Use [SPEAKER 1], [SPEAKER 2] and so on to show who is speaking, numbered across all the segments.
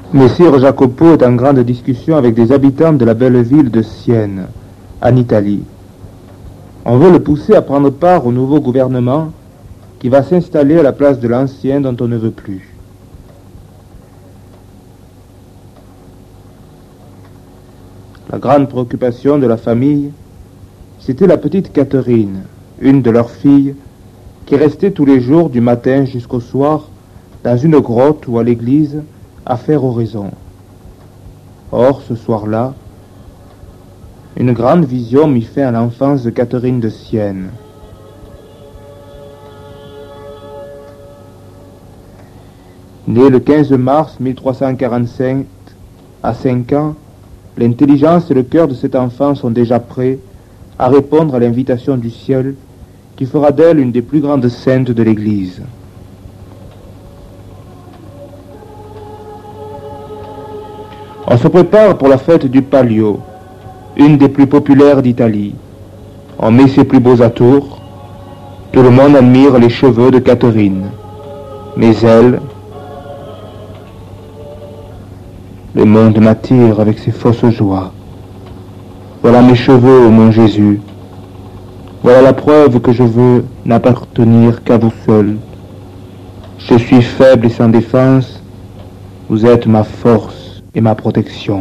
[SPEAKER 1] Messire Jacopo est en grande discussion avec des habitants de la belle ville de Sienne, en Italie. On veut le pousser à prendre part au nouveau gouvernement qui va s'installer à la place de l'ancien dont on ne veut plus. La grande préoccupation de la famille, c'était la petite Catherine, une de leurs filles, qui restait tous les jours du matin jusqu'au soir dans une grotte ou à l'église à faire oraison. Or, ce soir-là, une grande vision mit fin à l'enfance de Catherine de Sienne. Née le 15 mars 1345, à 5 ans, l'intelligence et le cœur de cet enfant sont déjà prêts à répondre à l'invitation du ciel qui fera d'elle une des plus grandes saintes de l'Église. On se prépare pour la fête du Palio, une des plus populaires d'Italie. On met ses plus beaux atours. Tout le monde admire les cheveux de Catherine. Mais elle, le monde m'attire avec ses fausses joies. Voilà mes cheveux, ô mon Jésus. Voilà la preuve que je veux n'appartenir qu'à vous seul. Je suis faible et sans défense. Vous êtes ma force et ma protection.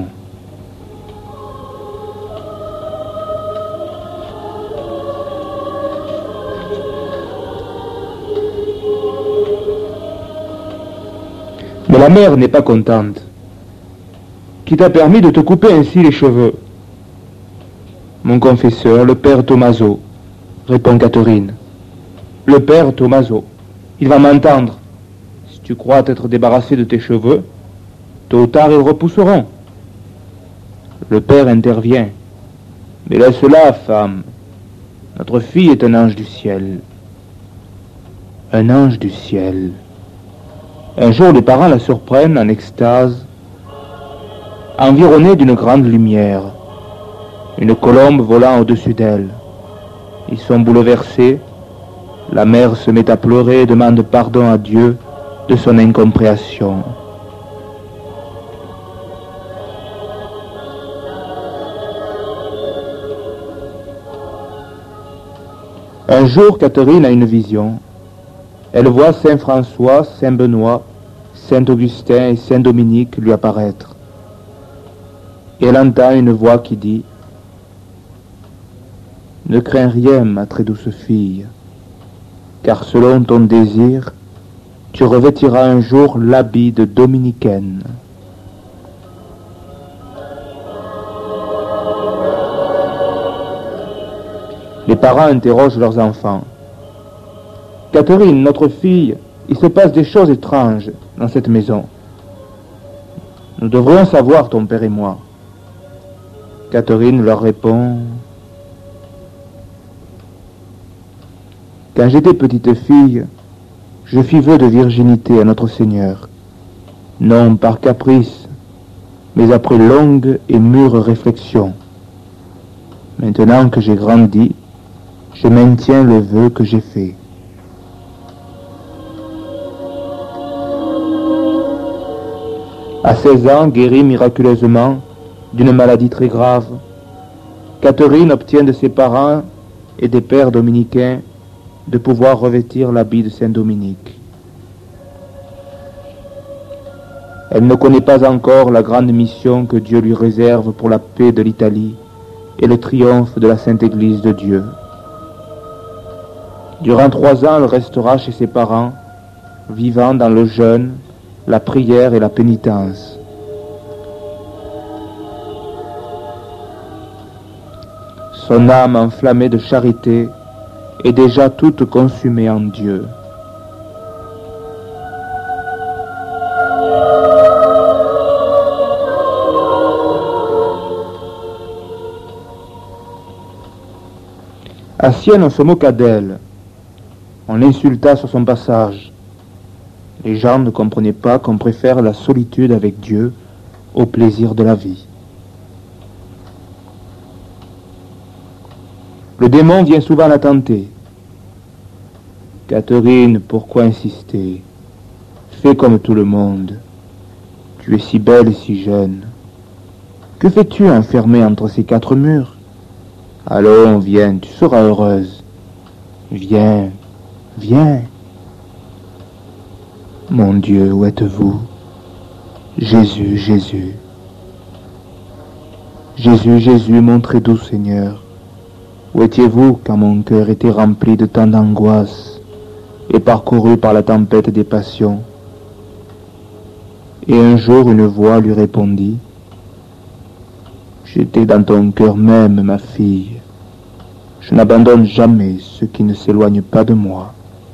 [SPEAKER 1] Mais la mère n'est pas contente. Qui t'a permis de te couper ainsi les cheveux? Mon confesseur, le père Tommaso, répond Catherine. Le père Tommaso, il va m'entendre. Si tu crois t'être débarrassé de tes cheveux, tôt ou tard ils repousseront. Le père intervient. Mais laisse-la, femme. Notre fille est un ange du ciel. Un ange du ciel. Un jour, les parents la surprennent en extase, environnée d'une grande lumière, une colombe volant au-dessus d'elle. Ils sont bouleversés. La mère se met à pleurer et demande pardon à Dieu de son incompréhension. Un jour, Catherine a une vision. Elle voit Saint François, Saint Benoît, Saint Augustin et Saint Dominique lui apparaître. Et elle entend une voix qui dit « Ne crains rien, ma très douce fille, car selon ton désir, tu revêtiras un jour l'habit de dominicaine. » Les parents interrogent leurs enfants. « Catherine, notre fille, il se passe des choses étranges dans cette maison. Nous devrions savoir, ton père et moi. » Catherine leur répond « Quand j'étais petite fille, je fis vœu de virginité à notre Seigneur, non par caprice, mais après longue et mûre réflexion. Maintenant que j'ai grandi, je maintiens le vœu que j'ai fait. » À 16 ans, guérie miraculeusement d'une maladie très grave, Catherine obtient de ses parents et des pères dominicains de pouvoir revêtir l'habit de Saint Dominique. Elle ne connaît pas encore la grande mission que Dieu lui réserve pour la paix de l'Italie et le triomphe de la Sainte Église de Dieu. Durant 3 ans, elle restera chez ses parents, vivant dans le jeûne, la prière et la pénitence. Son âme enflammée de charité est déjà toute consumée en Dieu. À Sienne, on se moqua d'elle. On l'insulta sur son passage. Les gens ne comprenaient pas qu'on préfère la solitude avec Dieu au plaisir de la vie. Le démon vient souvent la tenter. Catherine, pourquoi insister? Fais comme tout le monde. Tu es si belle et si jeune. Que fais-tu enfermée entre ces quatre murs? Allons, viens, tu seras heureuse. Viens, viens. Mon Dieu, où êtes-vous? Jésus, Jésus. Jésus, Jésus, mon très doux Seigneur. Où étiez-vous quand mon cœur était rempli de tant d'angoisse et parcouru par la tempête des passions? Et un jour une voix lui répondit: J'étais dans ton cœur même, ma fille. Je n'abandonne jamais ceux qui ne s'éloignent pas de moi.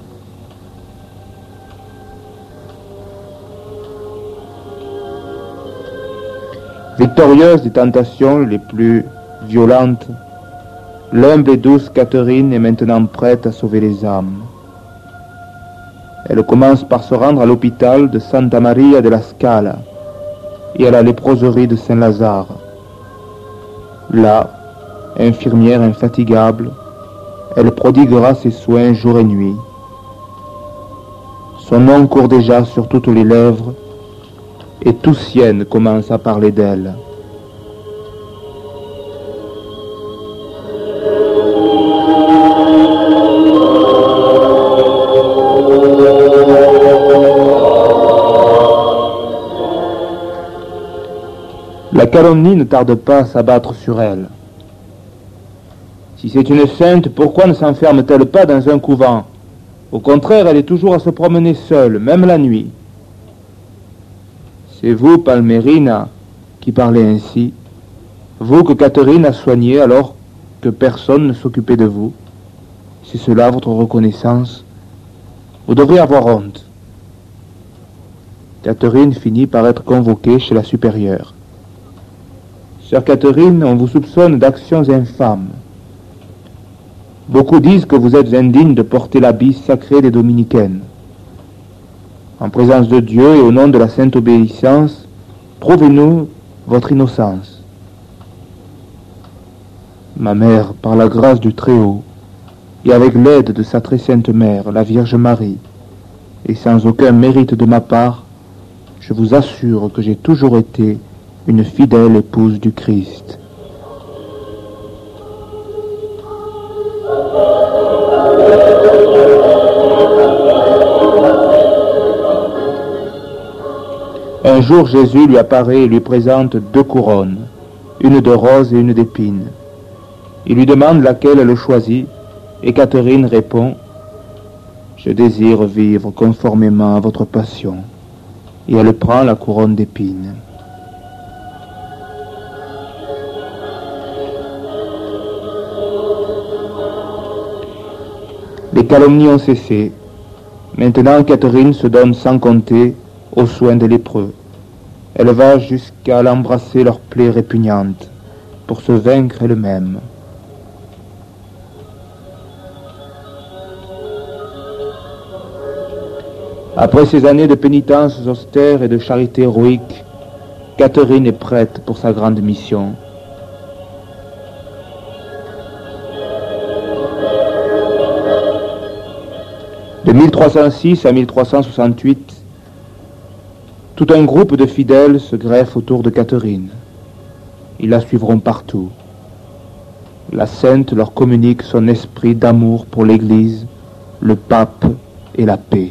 [SPEAKER 1] Victorieuse des tentations les plus violentes, l'humble et douce Catherine est maintenant prête à sauver les âmes. Elle commence par se rendre à l'hôpital de Santa Maria della Scala et à la léproserie de Saint-Lazare. Là, infirmière infatigable, elle prodiguera ses soins jour et nuit. Son nom court déjà sur toutes les lèvres et tout Sienne commence à parler d'elle. La calomnie ne tarde pas à s'abattre sur elle. Si c'est une sainte, pourquoi ne s'enferme-t-elle pas dans un couvent? Au contraire, elle est toujours à se promener seule, même la nuit. C'est vous, Palmérina, qui parlez ainsi, vous que Catherine a soigné alors que personne ne s'occupait de vous. C'est cela votre reconnaissance? Vous devriez avoir honte. Catherine finit par être convoquée chez la supérieure. Sœur Catherine, on vous soupçonne d'actions infâmes. Beaucoup disent que vous êtes indigne de porter l'habit sacré des dominicaines. En présence de Dieu et au nom de la sainte obéissance, prouvez-nous votre innocence. Ma mère, par la grâce du Très-Haut, et avec l'aide de sa très sainte mère, la Vierge Marie, et sans aucun mérite de ma part, je vous assure que j'ai toujours été une fidèle épouse du Christ. Un jour, Jésus lui apparaît et lui présente deux couronnes, une de rose et une d'épines. Il lui demande laquelle elle choisit, et Catherine répond: Je désire vivre conformément à votre passion. Et elle prend la couronne d'épines. Les calomnies ont cessé. Maintenant, Catherine se donne sans compter aux soins des lépreux. Elle va jusqu'à l'embrasser leurs plaies répugnantes pour se vaincre elle-même. Après ces années de pénitence austère et de charité héroïque, Catherine est prête pour sa grande mission. De 1306 à 1368, tout un groupe de fidèles se greffe autour de Catherine. Ils la suivront partout. La sainte leur communique son esprit d'amour pour l'Église, le pape et la paix.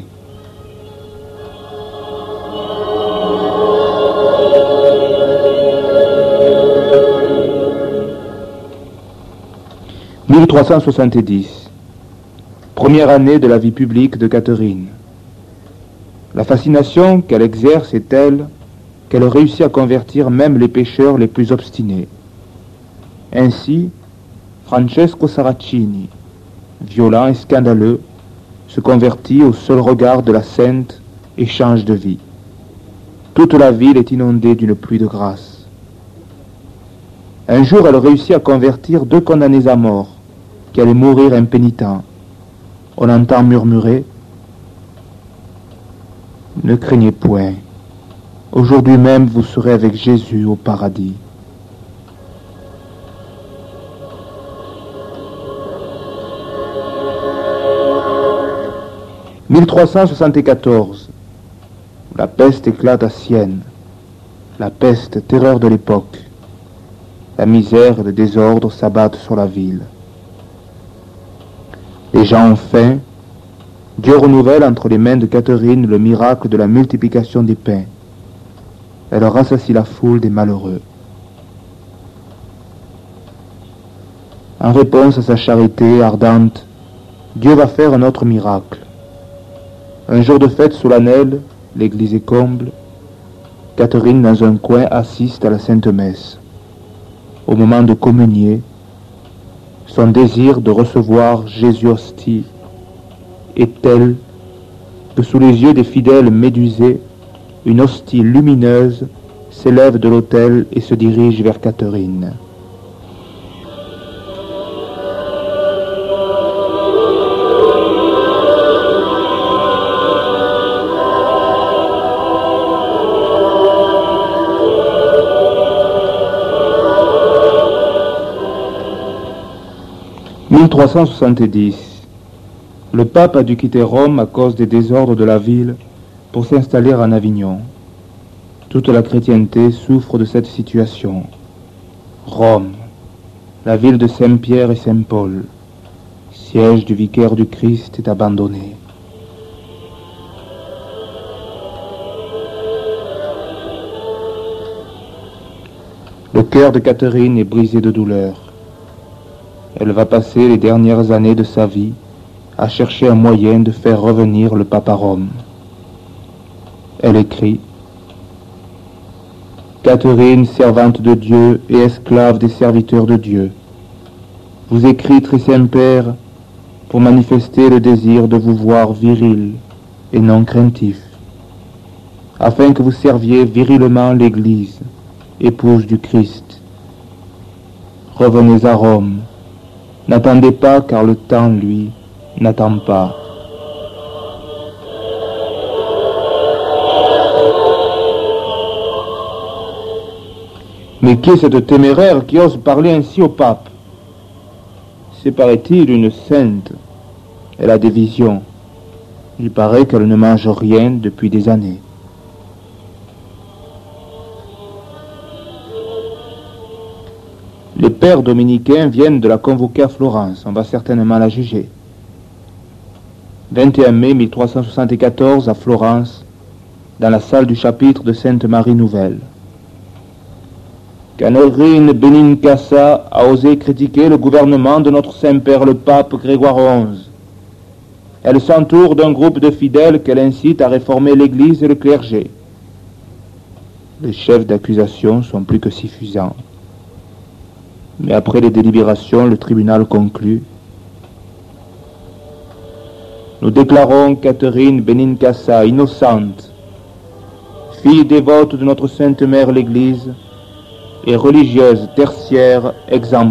[SPEAKER 1] « 1370. Première année de la vie publique de Catherine. La fascination qu'elle exerce est telle qu'elle réussit à convertir même les pécheurs les plus obstinés. Ainsi, Francesco Saracini, violent et scandaleux, se convertit au seul regard de la sainte et change de vie. Toute la ville est inondée d'une pluie de grâce. Un jour, elle réussit à convertir deux condamnés à mort, qui allaient mourir impénitents. On entend murmurer: Ne craignez point, aujourd'hui même vous serez avec Jésus au paradis. « 1374. La peste éclate à Sienne. La peste, terreur de l'époque. La misère et le désordre s'abattent sur la ville. Les gens ont faim. Dieu renouvelle entre les mains de Catherine le miracle de la multiplication des pains. Elle rassasie la foule des malheureux. En réponse à sa charité ardente, Dieu va faire un autre miracle. Un jour de fête solennelle, l'église est comble. Catherine, dans un coin, assiste à la Sainte Messe. Au moment de communier, son désir de recevoir Jésus hostie est tel que sous les yeux des fidèles médusés, une hostie lumineuse s'élève de l'autel et se dirige vers Catherine. « 1370. Le pape a dû quitter Rome à cause des désordres de la ville pour s'installer en Avignon. Toute la chrétienté souffre de cette situation. Rome, la ville de Saint-Pierre et Saint-Paul, siège du vicaire du Christ, est abandonnée. Le cœur de Catherine est brisé de douleur. Elle va passer les dernières années de sa vie à chercher un moyen de faire revenir le pape à Rome. Elle écrit: « Catherine, servante de Dieu et esclave des serviteurs de Dieu, vous écris, très Saint-Père, pour manifester le désir de vous voir viril et non craintif, afin que vous serviez virilement l'Église, épouse du Christ. Revenez à Rome. N'attendez pas, car le temps, lui, n'attend pas. » Mais qui est cette téméraire qui ose parler ainsi au pape? C'est, paraît-il, une sainte. Elle a des visions. Il paraît qu'elle ne mange rien depuis des années. Les pères dominicains viennent de la convoquer à Florence. On va certainement la juger. 21 mai 1374 à Florence, dans la salle du chapitre de Sainte-Marie Nouvelle. Catherine Benincasa a osé critiquer le gouvernement de notre Saint-Père le Pape Grégoire XI. Elle s'entoure d'un groupe de fidèles qu'elle incite à réformer l'Église et le clergé. Les chefs d'accusation sont plus que suffisants. Mais après les délibérations, le tribunal conclut: « Nous déclarons Catherine Benincasa innocente, fille dévote de notre Sainte Mère l'Église et religieuse tertiaire exemplaire. »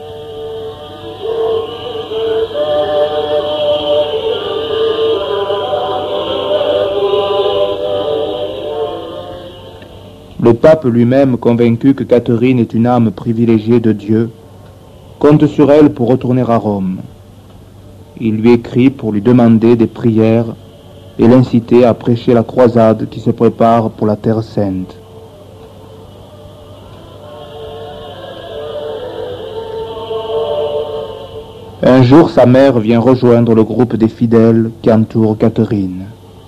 [SPEAKER 1] Le pape lui-même, convaincu que Catherine est une âme privilégiée de Dieu, compte sur elle pour retourner à Rome. Il lui écrit pour lui demander des prières et l'inciter à prêcher la croisade qui se prépare pour la Terre Sainte. Un jour, sa mère vient rejoindre le groupe des fidèles qui entourent Catherine.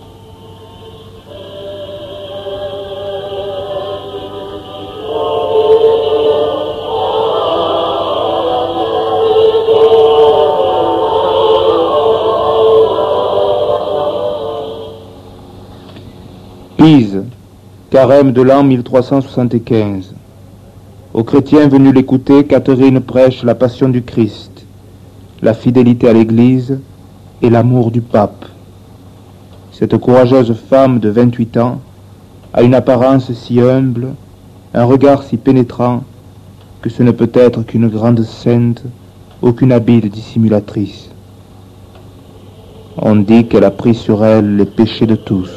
[SPEAKER 1] Pise, carême de l'an 1375. Aux chrétiens venus l'écouter, Catherine prêche la passion du Christ, la fidélité à l'Église et l'amour du pape. Cette courageuse femme de 28 ans a une apparence si humble, un regard si pénétrant, que ce ne peut être qu'une grande sainte ou qu'une habile dissimulatrice. On dit qu'elle a pris sur elle les péchés de tous.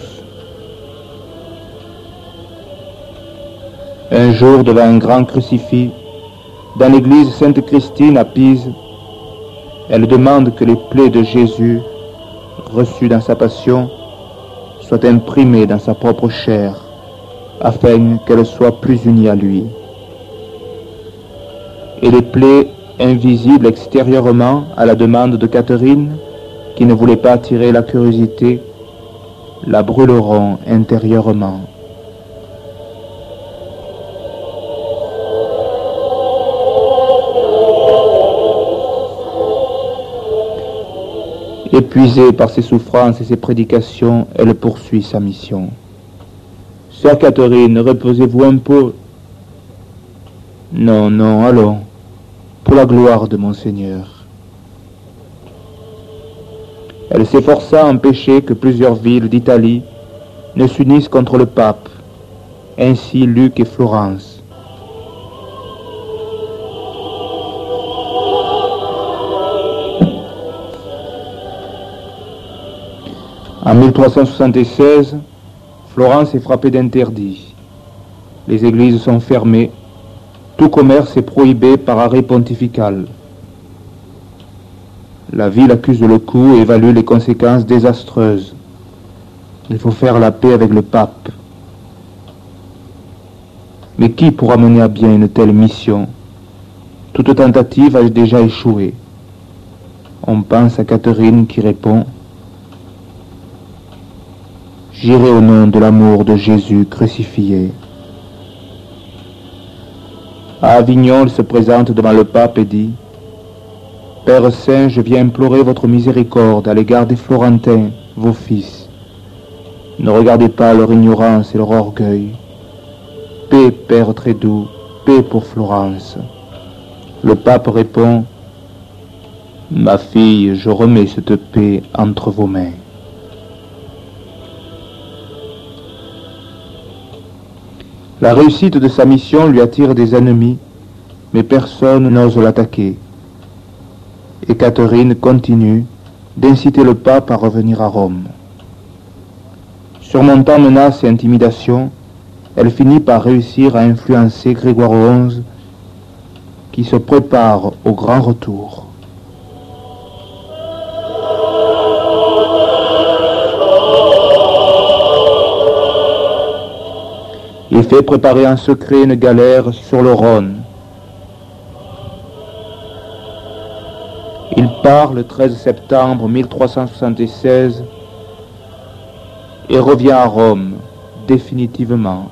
[SPEAKER 1] Un jour, devant un grand crucifix, dans l'église Sainte-Christine à Pise, elle demande que les plaies de Jésus, reçues dans sa passion, soient imprimées dans sa propre chair, afin qu'elle soit plus unie à lui. Et les plaies invisibles extérieurement à la demande de Catherine, qui ne voulait pas attirer la curiosité, la brûleront intérieurement. Épuisée par ses souffrances et ses prédications, elle poursuit sa mission. Sœur Catherine, reposez-vous un peu. Non, non, allons, pour la gloire de mon Seigneur. Elle s'efforça d'empêcher que plusieurs villes d'Italie ne s'unissent contre le pape, ainsi Lucques et Florence. En 1376, Florence est frappée d'interdit. Les églises sont fermées. Tout commerce est prohibé par arrêt pontifical. La ville accuse le coup et évalue les conséquences désastreuses. Il faut faire la paix avec le pape. Mais qui pourra mener à bien une telle mission? Toute tentative a déjà échoué. On pense à Catherine qui répond: J'irai au nom de l'amour de Jésus crucifié. À Avignon, elle se présente devant le pape et dit: Père Saint, je viens implorer votre miséricorde à l'égard des Florentins, vos fils. Ne regardez pas leur ignorance et leur orgueil. Paix, Père très doux, paix pour Florence. Le pape répond: Ma fille, je remets cette paix entre vos mains. La réussite de sa mission lui attire des ennemis, mais personne n'ose l'attaquer. Et Catherine continue d'inciter le pape à revenir à Rome. Surmontant menaces et intimidations, elle finit par réussir à influencer Grégoire XI, qui se prépare au grand retour. Il fait préparer en secret une galère sur le Rhône. Il part le 13 septembre 1376 et revient à Rome définitivement.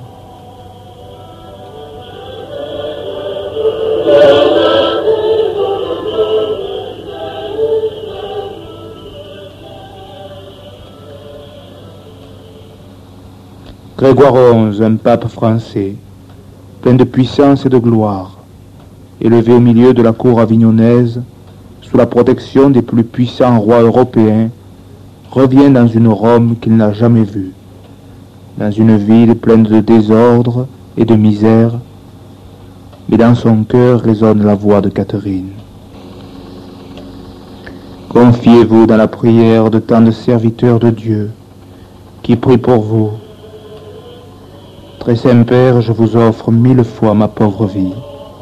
[SPEAKER 1] Grégoire XI, un pape français, plein de puissance et de gloire, élevé au milieu de la cour avignonnaise, sous la protection des plus puissants rois européens, revient dans une Rome qu'il n'a jamais vue, dans une ville pleine de désordre et de misère, mais dans son cœur résonne la voix de Catherine. Confiez-vous dans la prière de tant de serviteurs de Dieu qui prient pour vous. Très Saint Père, je vous offre 1000 fois ma pauvre vie.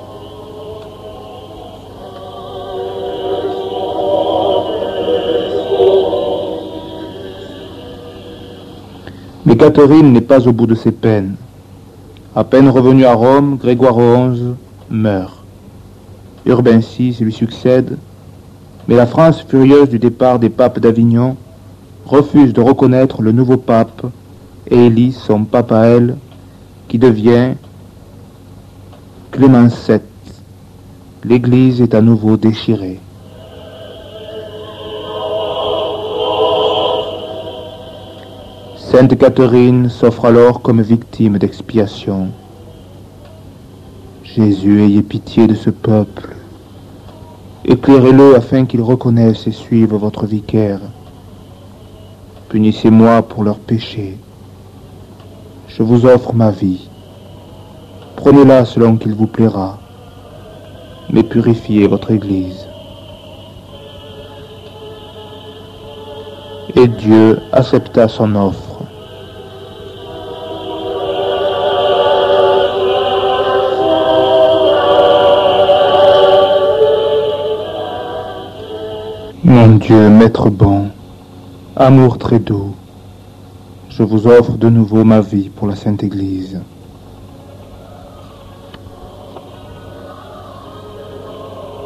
[SPEAKER 1] Mais Catherine n'est pas au bout de ses peines. À peine revenu à Rome, Grégoire XI meurt. Urbain VI lui succède, mais la France, furieuse du départ des papes d'Avignon, refuse de reconnaître le nouveau pape et élit son pape à elle, qui devient Clément VII. L'Église est à nouveau déchirée. Sainte Catherine s'offre alors comme victime d'expiation. Jésus, ayez pitié de ce peuple. Éclairez-le afin qu'il reconnaisse et suive votre vicaire. Punissez-moi pour leurs péchés. Je vous offre ma vie. Prenez-la selon qu'il vous plaira, mais purifiez votre Église. Et Dieu accepta son offre. Mon Dieu, Maître bon, amour très doux, je vous offre de nouveau ma vie pour la Sainte Église.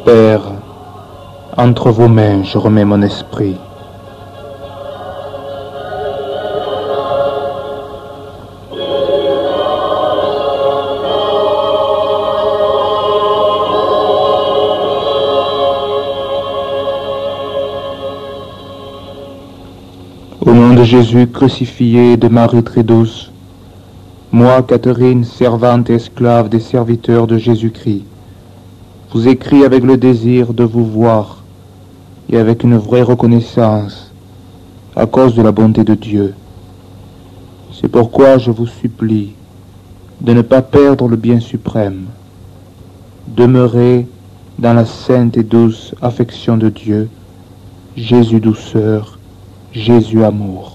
[SPEAKER 1] Père, entre vos mains je remets mon esprit. Au nom de Jésus crucifié et de Marie très douce, moi, Catherine, servante et esclave des serviteurs de Jésus-Christ, vous écris avec le désir de vous voir et avec une vraie reconnaissance à cause de la bonté de Dieu. C'est pourquoi je vous supplie de ne pas perdre le bien suprême. Demeurez dans la sainte et douce affection de Dieu, Jésus douceur, Jésus amour.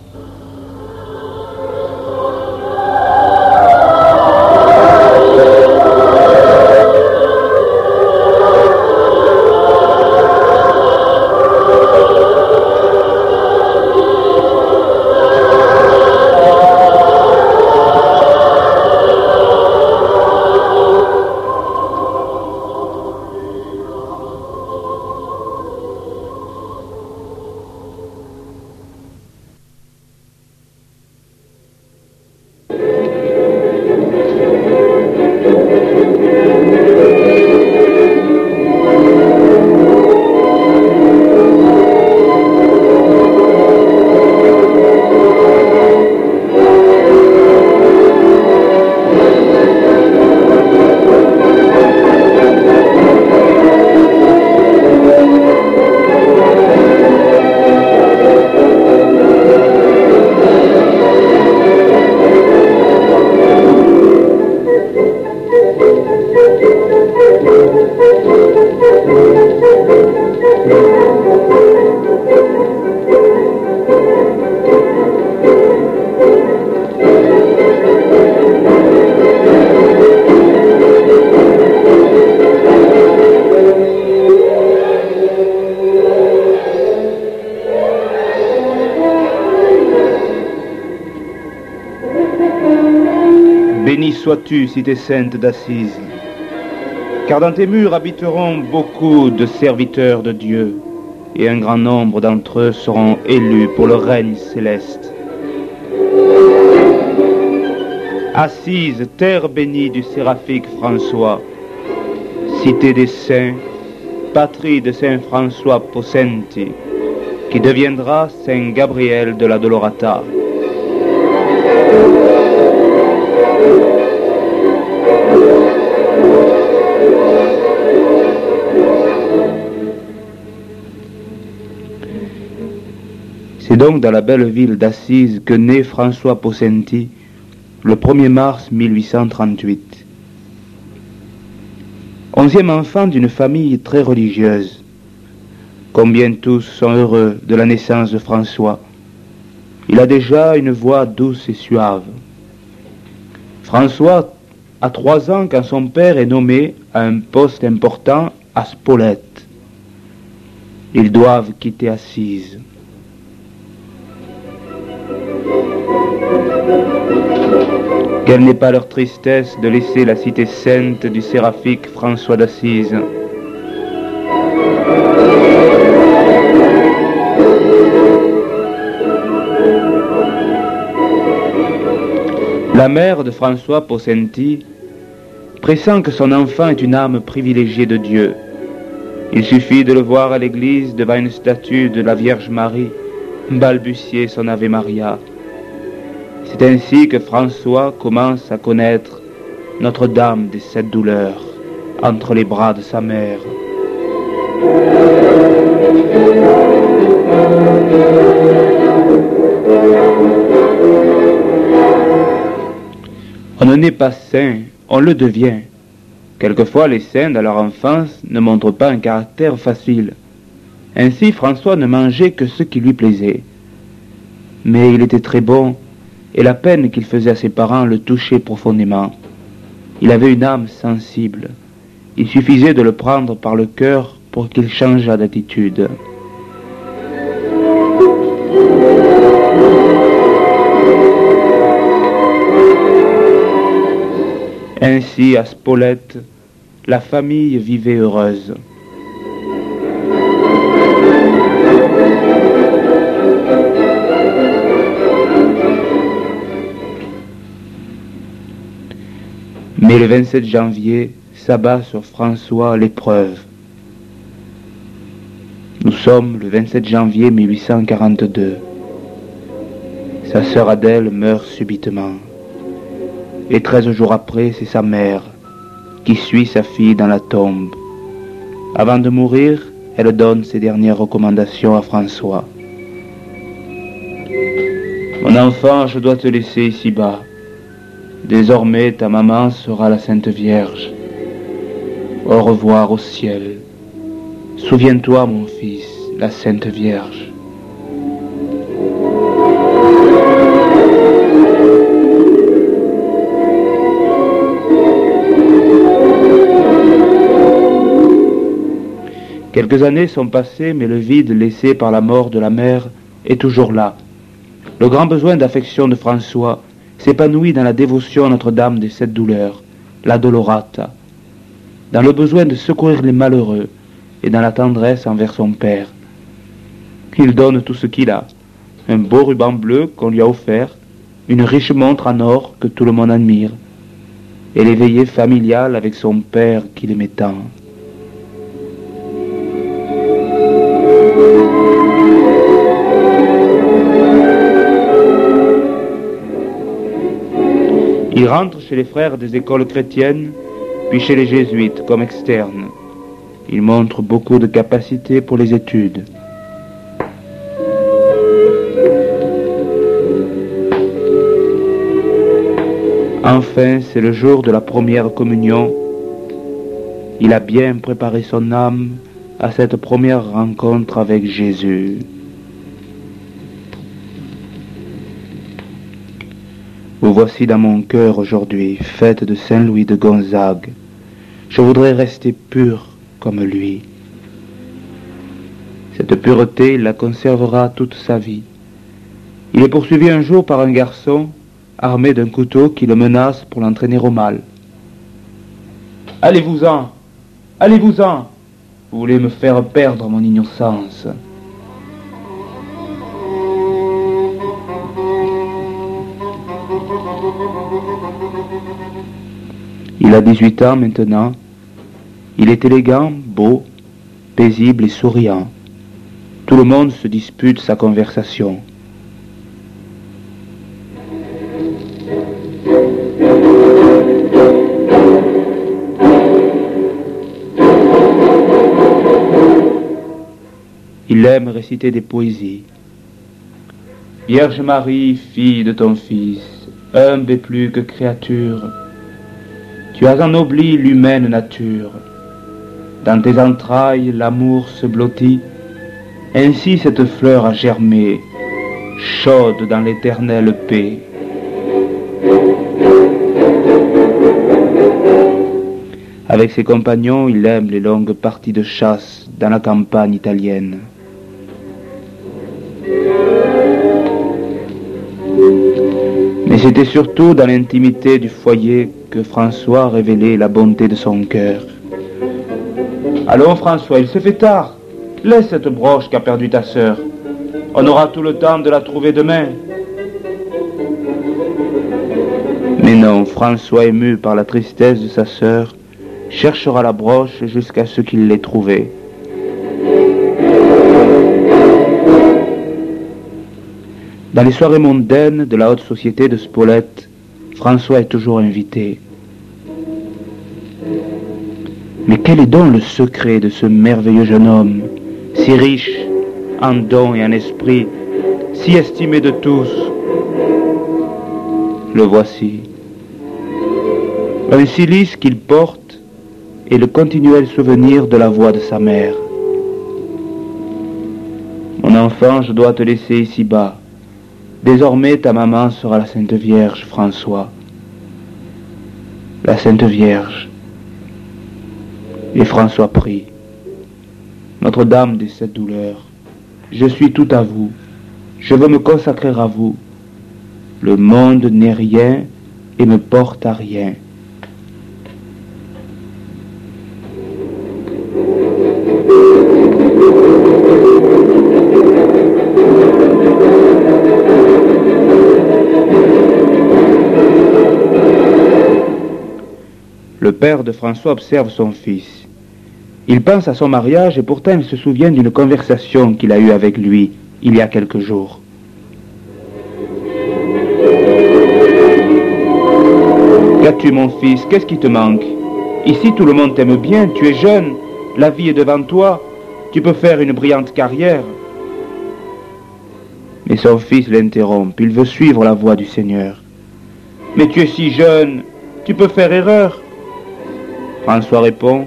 [SPEAKER 1] Béni sois-tu, cité sainte d'Assise, car dans tes murs habiteront beaucoup de serviteurs de Dieu, et un grand nombre d'entre eux seront élus pour le règne céleste. Assise, terre bénie du séraphique François, cité des saints, patrie de Saint François Possenti, qui deviendra Saint Gabriel de la Dolorata. C'est donc dans la belle ville d'Assise que naît François Possenti le 1er mars 1838. 11e enfant d'une famille très religieuse. Combien tous sont heureux de la naissance de François. Il a déjà une voix douce et suave. François a 3 ans quand son père est nommé à un poste important à Spolète. Ils doivent quitter Assise. Quelle n'est pas leur tristesse de laisser la cité sainte du séraphique François d'Assise. La mère de François Possenti pressent que son enfant est une âme privilégiée de Dieu. Il suffit de le voir à l'église devant une statue de la Vierge Marie balbutier son Ave Maria. C'est ainsi que François commence à connaître Notre-Dame des 7 douleurs entre les bras de sa mère. On ne naît pas saint, on le devient. Quelquefois les saints dans leur enfance ne montrent pas un caractère facile. Ainsi François ne mangeait que ce qui lui plaisait. Mais il était très bon, et la peine qu'il faisait à ses parents le touchait profondément. Il avait une âme sensible. Il suffisait de le prendre par le cœur pour qu'il changeât d'attitude. Ainsi, à Spolète, la famille vivait heureuse. Mais le 27 janvier s'abat sur François l'épreuve. Nous sommes le 27 janvier 1842. Sa sœur Adèle meurt subitement. Et 13 jours après, c'est sa mère qui suit sa fille dans la tombe. Avant de mourir, elle donne ses dernières recommandations à François. Mon enfant, je dois te laisser ici-bas. Désormais, ta maman sera la Sainte Vierge. Au revoir au ciel. Souviens-toi, mon fils, la Sainte Vierge. Quelques années sont passées, mais le vide laissé par la mort de la mère est toujours là. Le grand besoin d'affection de François s'épanouit dans la dévotion à Notre-Dame des Sept Douleurs, la Dolorata, dans le besoin de secourir les malheureux et dans la tendresse envers son père. Il donne tout ce qu'il a, un beau ruban bleu qu'on lui a offert, une riche montre en or que tout le monde admire, et les veillées familiales avec son père qu'il aimait tant. Il rentre chez les frères des écoles chrétiennes, puis chez les jésuites comme externe. Il montre beaucoup de capacité pour les études. Enfin, c'est le jour de la première communion. Il a bien préparé son âme à cette première rencontre avec Jésus. Vous voici dans mon cœur aujourd'hui, fête de Saint Louis de Gonzague. Je voudrais rester pur comme lui. Cette pureté, il la conservera toute sa vie. Il est poursuivi un jour par un garçon armé d'un couteau qui le menace pour l'entraîner au mal. « Allez-vous-en! Allez-vous-en! Vous voulez me faire perdre mon innocence. » Il a 18 ans maintenant. Il est élégant, beau, paisible et souriant. Tout le monde se dispute sa conversation. Il aime réciter des poésies. Vierge Marie, fille de ton Fils, humble et plus que créature, tu as ennobli l'humaine nature. Dans tes entrailles, l'amour se blottit. Ainsi cette fleur a germé, chaude dans l'éternelle paix. Avec ses compagnons, il aime les longues parties de chasse dans la campagne italienne. Mais c'était surtout dans l'intimité du foyer que François révélait la bonté de son cœur. « Allons François, il se fait tard. Laisse cette broche qu'a perdue ta sœur. On aura tout le temps de la trouver demain. » Mais non, François, ému par la tristesse de sa sœur, cherchera la broche jusqu'à ce qu'il l'ait trouvée. Dans les soirées mondaines de la haute société de Spolète, François est toujours invité. Mais quel est donc le secret de ce merveilleux jeune homme, si riche en dons et en esprit, si estimé de tous? Le voici. Un cilice qu'il porte et le continuel souvenir de la voix de sa mère. Mon enfant, je dois te laisser ici-bas. Désormais, ta maman sera la Sainte Vierge, François. La Sainte Vierge. Et François prie. Notre-Dame des Sept Douleurs, je suis tout à vous. Je veux me consacrer à vous. Le monde n'est rien et me porte à rien. Le père de François observe son fils. Il pense à son mariage et pourtant il se souvient d'une conversation qu'il a eue avec lui il y a quelques jours. Qu'as-tu, mon fils? Qu'est-ce qui te manque? Ici, tout le monde t'aime bien, tu es jeune, la vie est devant toi, tu peux faire une brillante carrière. Mais son fils l'interrompt, il veut suivre la voie du Seigneur. Mais tu es si jeune, tu peux faire erreur. François répond,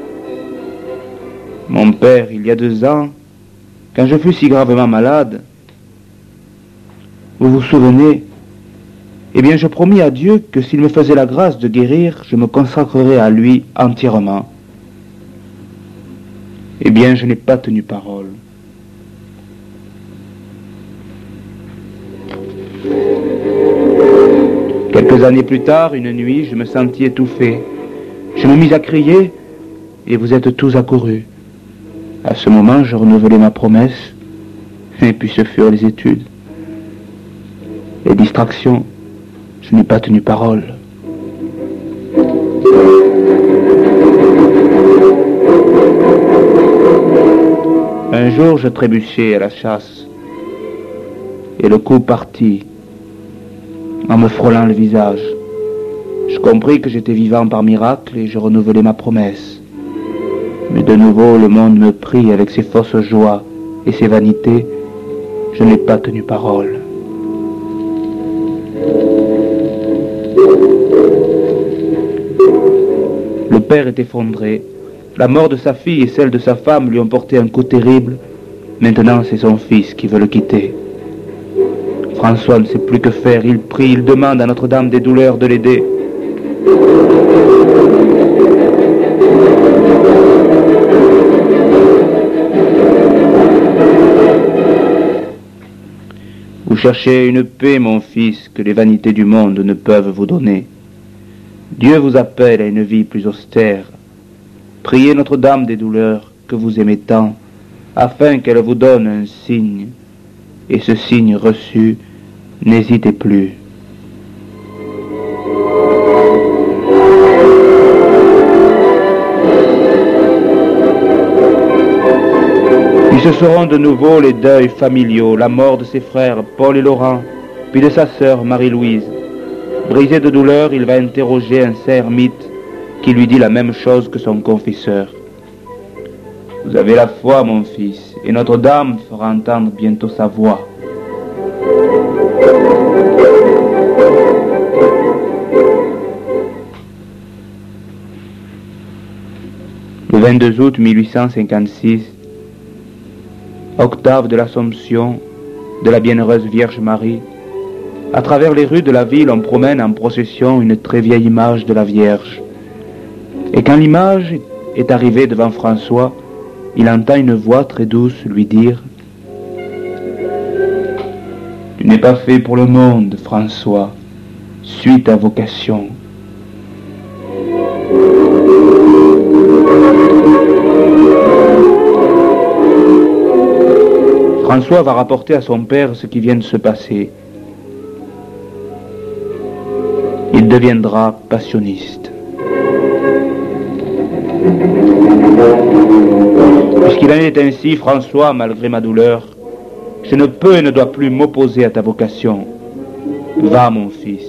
[SPEAKER 1] mon père, il y a 2 ans, quand je fus si gravement malade, vous vous souvenez? Eh bien, je promis à Dieu que s'il me faisait la grâce de guérir, je me consacrerais à lui entièrement. Eh bien, je n'ai pas tenu parole. Quelques années plus tard, une nuit, je me sentis étouffé. Je me mis à crier et vous êtes tous accourus. À ce moment, je renouvelai ma promesse et puis ce furent les études. Les distractions, je n'ai pas tenu parole. Un jour, je trébuchai à la chasse et le coup partit en me frôlant le visage. Je compris que j'étais vivant par miracle et je renouvelai ma promesse. Mais de nouveau, le monde me prit avec ses fausses joies et ses vanités. Je n'ai pas tenu parole. Le père est effondré. La mort de sa fille et celle de sa femme lui ont porté un coup terrible. Maintenant, c'est son fils qui veut le quitter. François ne sait plus que faire. Il prie, il demande à Notre-Dame des douleurs de l'aider. Vous cherchez une paix, mon fils, que les vanités du monde ne peuvent vous donner. Dieu vous appelle à une vie plus austère. Priez Notre-Dame des douleurs que vous aimez tant, afin qu'elle vous donne un signe. Et ce signe reçu, n'hésitez plus. Puis ce seront de nouveau les deuils familiaux, la mort de ses frères Paul et Laurent, puis de sa sœur Marie-Louise. Brisé de douleur, il va interroger un saint ermite qui lui dit la même chose que son confesseur. Vous avez la foi, mon fils, et Notre-Dame fera entendre bientôt sa voix. Le 22 août 1856, octave de l'Assomption de la Bienheureuse Vierge Marie, à travers les rues de la ville, on promène en procession une très vieille image de la Vierge. Et quand l'image est arrivée devant François, il entend une voix très douce lui dire « Tu n'es pas fait pour le monde, François, suis ta vocation. » François va rapporter à son père ce qui vient de se passer. Il deviendra passionniste. Puisqu'il en est ainsi, François, malgré ma douleur, je ne peux et ne dois plus m'opposer à ta vocation. Va, mon fils.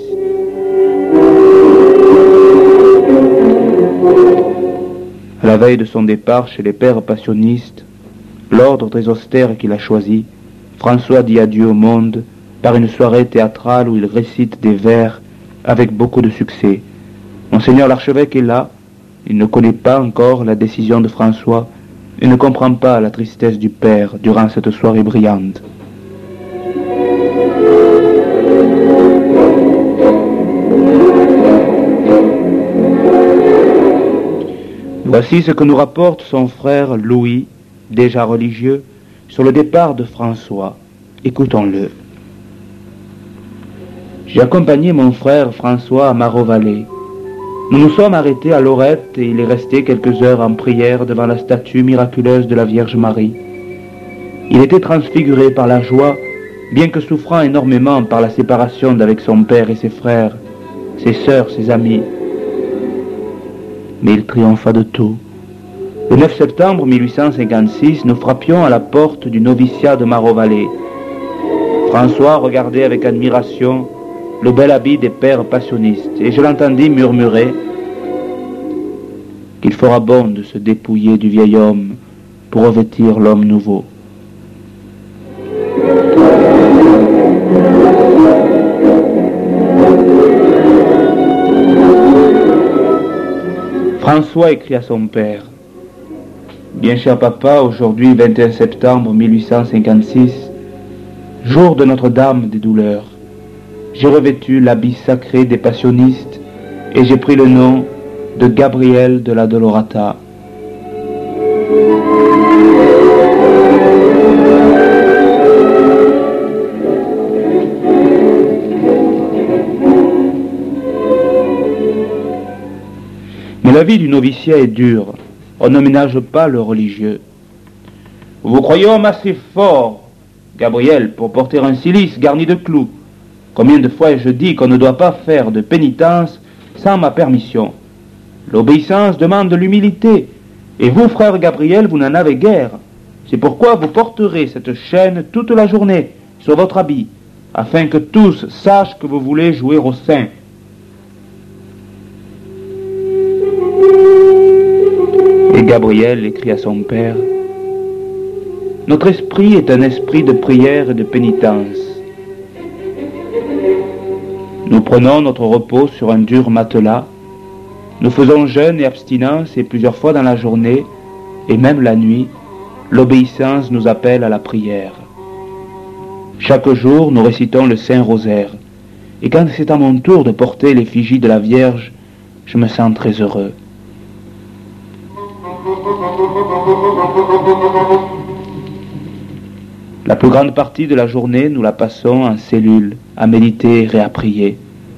[SPEAKER 1] À la veille de son départ chez les pères passionnistes, l'ordre très austère qu'il a choisi, François dit adieu au monde par une soirée théâtrale où il récite des vers avec beaucoup de succès. Monseigneur l'archevêque est là, il ne connaît pas encore la décision de François et ne comprend pas la tristesse du père durant cette soirée brillante. Voici ce que nous rapporte son frère Louis, déjà religieux, sur le départ de François. Écoutons-le. J'ai accompagné mon frère François à Marovallée. Nous nous sommes arrêtés à Lorette et il est resté quelques heures en prière devant la statue miraculeuse de la Vierge Marie. Il était transfiguré par la joie, bien que souffrant énormément par la séparation d'avec son père et ses frères, ses sœurs, ses amis.
[SPEAKER 2] mais il triompha de tout. Le 9 septembre 1856, nous frappions à la porte du noviciat de Marovalais. François regardait avec admiration le bel habit des pères passionnistes, et je l'entendis murmurer qu'il fera bon de se dépouiller du vieil homme pour revêtir l'homme nouveau. François écrit à son père: « Bien cher papa, aujourd'hui 21 septembre 1856, jour de Notre-Dame des douleurs, j'ai revêtu l'habit sacré des passionnistes et j'ai pris le nom de Gabriel de la Dolorata. Mais la vie du noviciat est dure. On ne ménage pas le religieux. Vous croyez homme assez fort, Gabriel, pour porter un cilice garni de clous. Combien de fois ai-je dit qu'on ne doit pas faire de pénitence sans ma permission? L'obéissance demande de l'humilité. Et vous, frère Gabriel, vous n'en avez guère. C'est pourquoi vous porterez cette chaîne toute la journée sur votre habit, afin que tous sachent que vous voulez jouer au saint. Et Gabriel écrit à son père: « Notre esprit est un esprit de prière et de pénitence. Nous prenons notre repos sur un dur matelas. Nous faisons jeûne et abstinence et plusieurs fois dans la journée, et même la nuit, l'obéissance nous appelle à la prière. Chaque jour, nous récitons le Saint-Rosaire. Et quand c'est à mon tour de porter l'effigie de la Vierge, je me sens très heureux. La plus grande partie de la journée, nous la passons en cellule, à méditer et à prier.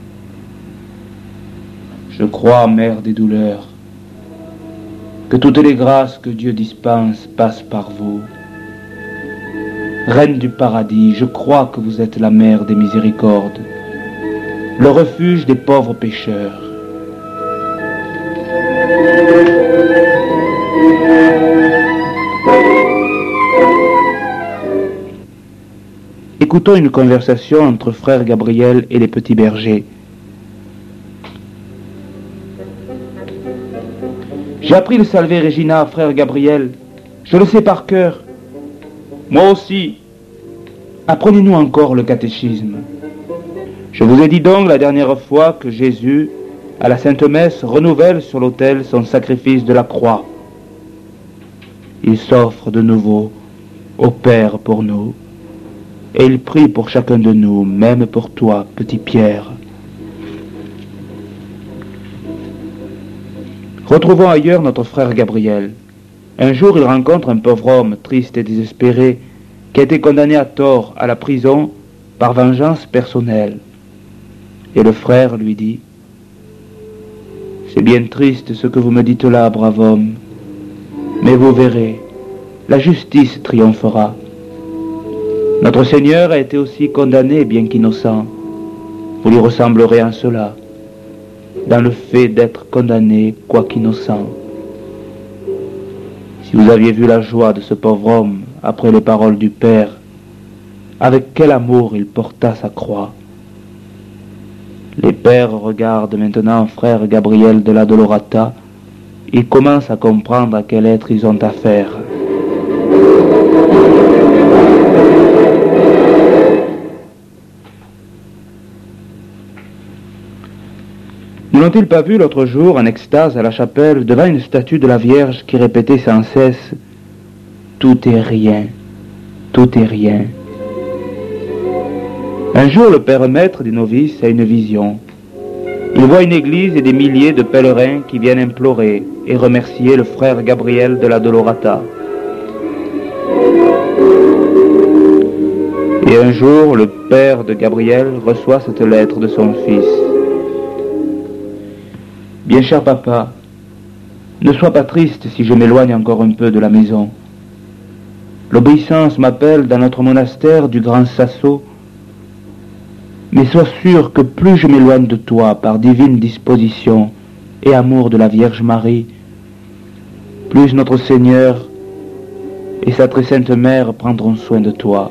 [SPEAKER 2] Je crois, Mère des douleurs, que toutes les grâces que Dieu dispense passent par vous. Reine du paradis, je crois que vous êtes la mère des miséricordes, le refuge des pauvres pécheurs. Écoutons une conversation entre frère Gabriel et les petits bergers. J'ai appris le Salve Regina, frère Gabriel. Je le sais par cœur. Moi aussi. Apprenez-nous encore le catéchisme. Je vous ai dit donc la dernière fois que Jésus, à la Sainte Messe, renouvelle sur l'autel son sacrifice de la croix. Il s'offre de nouveau au Père pour nous. Et il prie pour chacun de nous, même pour toi, petit Pierre. Retrouvons ailleurs notre frère Gabriel. Un jour, il rencontre un pauvre homme, triste et désespéré, qui a été condamné à tort à la prison par vengeance personnelle. Et le frère lui dit: « C'est bien triste ce que vous me dites là, brave homme, mais vous verrez, la justice triomphera. Notre Seigneur a été aussi condamné, bien qu'innocent. Vous lui ressemblerez en cela, dans le fait d'être condamné, quoiqu'innocent. Si vous aviez vu la joie de ce pauvre homme après les paroles du Père, avec quel amour il porta sa croix. Les pères regardent maintenant frère Gabriel de la Dolorata. Ils commencent à comprendre à quel être ils ont affaire. Ne l'ont-ils pas vu l'autre jour en extase à la chapelle devant une statue de la Vierge qui répétait sans cesse: « Tout est rien, tout est rien ». Un jour, le père maître des novices a une vision. Il voit une église et des milliers de pèlerins qui viennent implorer et remercier le frère Gabriel de la Dolorata. Et un jour, le père de Gabriel reçoit cette lettre de son fils. « Bien cher papa, ne sois pas triste si je m'éloigne encore un peu de la maison. L'obéissance m'appelle dans notre monastère du Grand Sasso, mais sois sûr que plus je m'éloigne de toi par divine disposition, et amour de la Vierge Marie, plus notre Seigneur et sa très sainte Mère prendront soin de toi.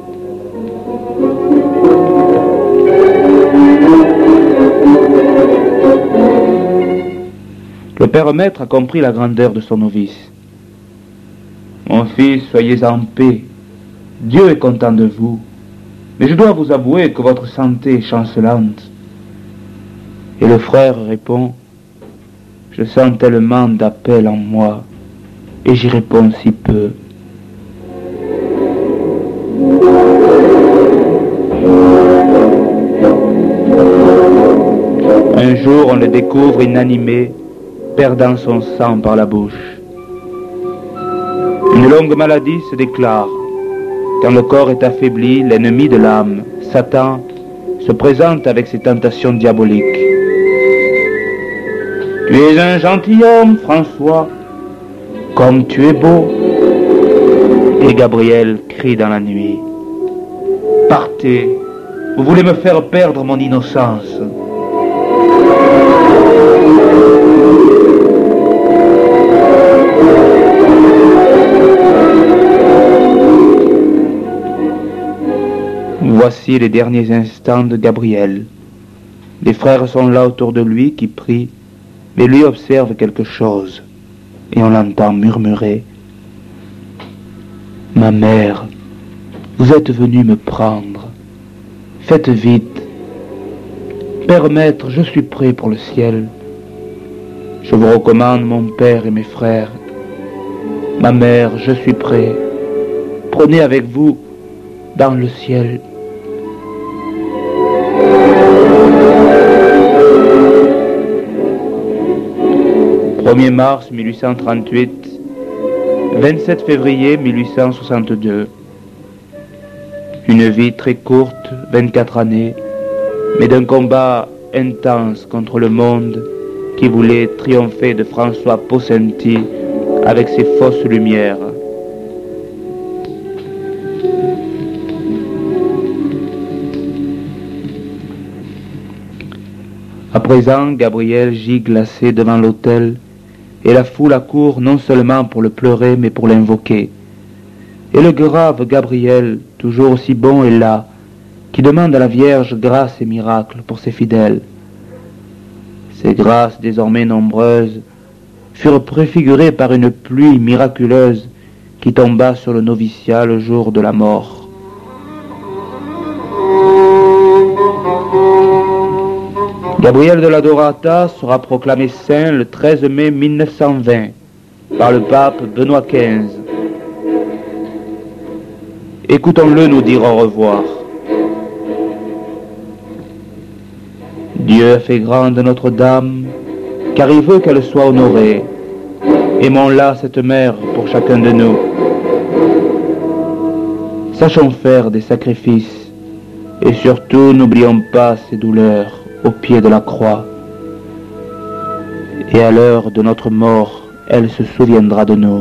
[SPEAKER 2] Le père maître a compris la grandeur de son novice. Mon fils, soyez en paix. Dieu est content de vous. Mais je dois vous avouer que votre santé est chancelante. Et le frère répond, je sens tellement d'appel en moi, et j'y réponds si peu. Un jour, on le découvre inanimé, perdant son sang par la bouche. Une longue maladie se déclare. Quand le corps est affaibli, l'ennemi de l'âme, Satan, se présente avec ses tentations diaboliques. Tu es un gentilhomme, François, comme tu es beau. Et Gabriel crie dans la nuit. Partez, vous voulez me faire perdre mon innocence. Voici les derniers instants de Gabriel. Les frères sont là autour de lui qui prient, mais lui observe quelque chose, et on l'entend murmurer. Ma mère, vous êtes venu me prendre. Faites vite. Père maître, je suis prêt pour le ciel. Je vous recommande mon père et mes frères. Ma mère, je suis prêt. Prenez avec vous dans le ciel. « 1er mars 1838, 27 février 1862. Une vie très courte, 24 années, mais d'un combat intense contre le monde qui voulait triompher de François Possenti avec ses fausses lumières. À présent, Gabriel gît glacé devant l'autel, et la foule accourt non seulement pour le pleurer, mais pour l'invoquer. Et le grave Gabriel, toujours aussi bon, est là, qui demande à la Vierge grâce et miracle pour ses fidèles. Ces grâces, désormais nombreuses, furent préfigurées par une pluie miraculeuse qui tomba sur le noviciat le jour de la mort. Gabriel de la Dorata sera proclamé saint le 13 mai 1920 par le pape Benoît XV. Écoutons-le nous dire au revoir. Dieu a fait grande Notre-Dame, car il veut qu'elle soit honorée. Aimons-la, cette mère, pour chacun de nous. Sachons faire des sacrifices, et surtout n'oublions pas ses douleurs au pied de la croix. Et à l'heure de notre mort, elle se souviendra de nous.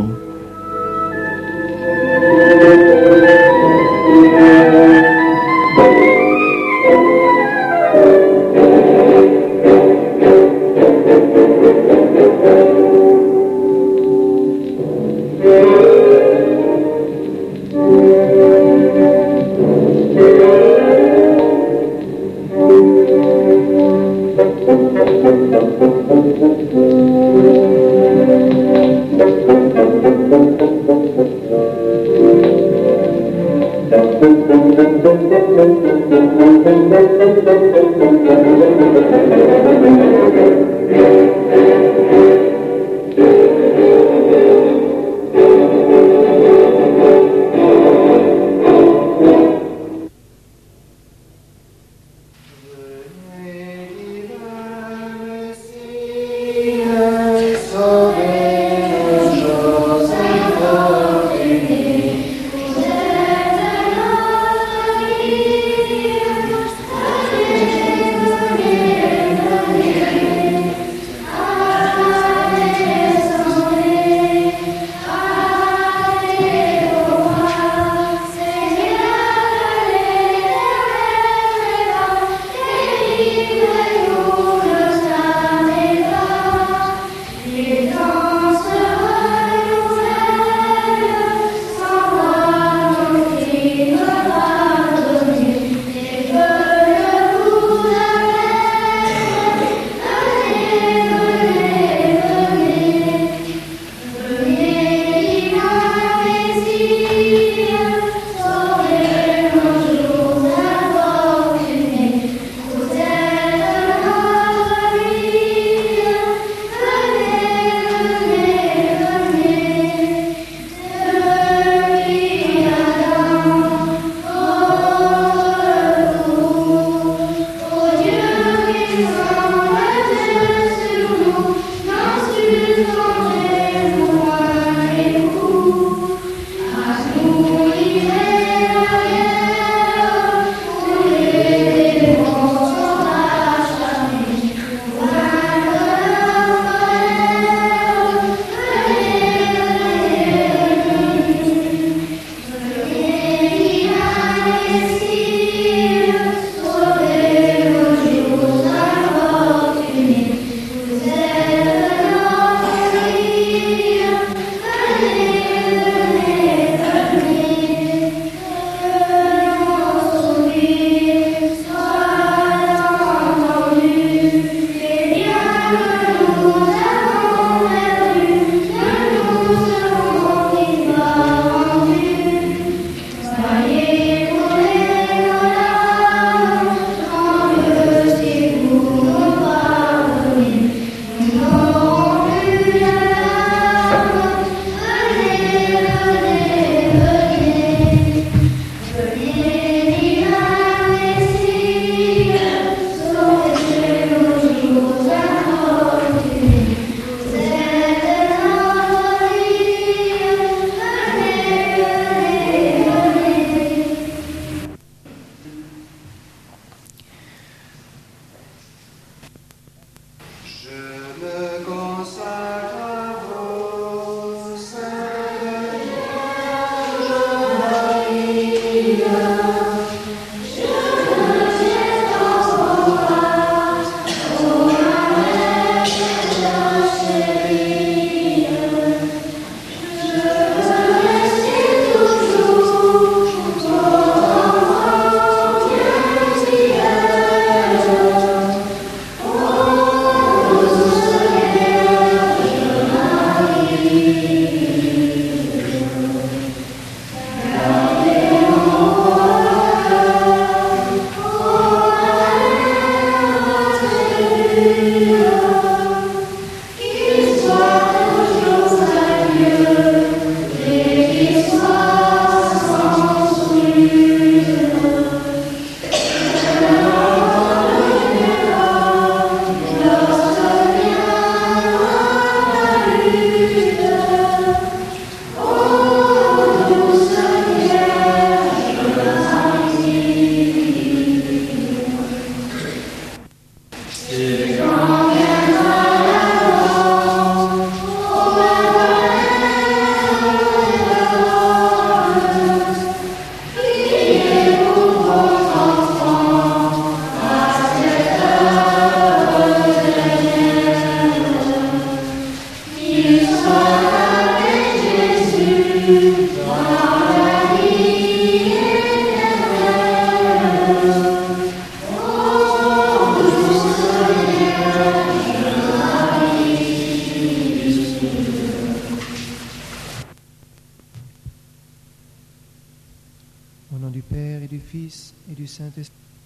[SPEAKER 3] Au nom du Père et du Fils et du Saint-Esprit.